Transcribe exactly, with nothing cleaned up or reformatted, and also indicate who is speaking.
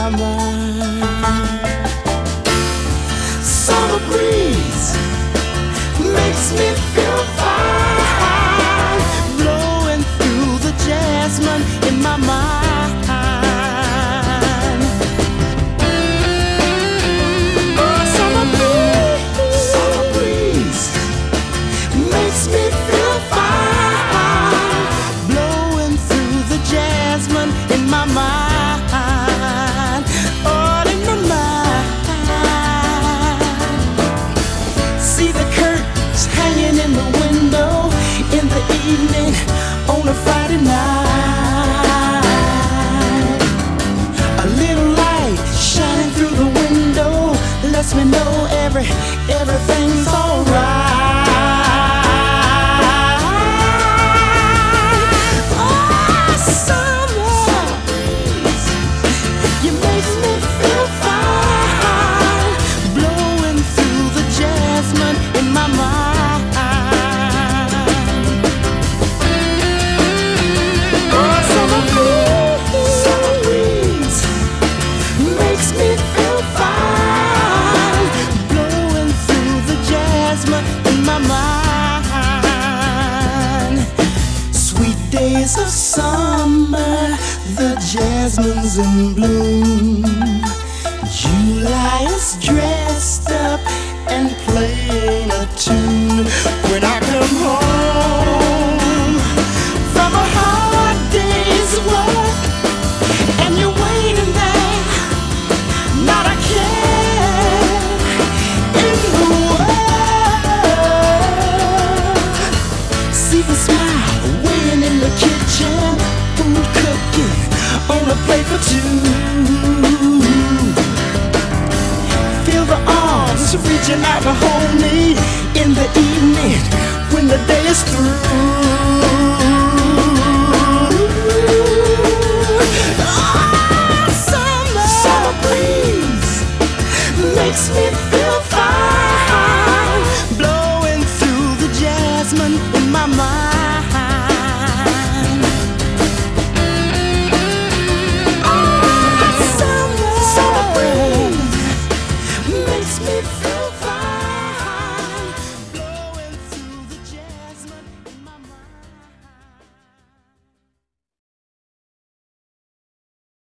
Speaker 1: my mind. Summer breeze makes me feel fine, blowing through the jasmine in my mind. Oh, summer breeze, summer breeze makes me feel fine, blowing through the jasmine in my mind. All in my mind. See the curtains hanging in the window in the evening on a Friday night. A little light shining through the window lets me know every everything's alright. Oh, summer, you make me feel fine, blowing through the jasmine in my mind. Oh, summer breeze, summer breeze makes me feel fine, blowing through the jasmine in my mind. Sweet days of summer, the jasmine's in bloom. July is dressed up and playing a tune. When I come home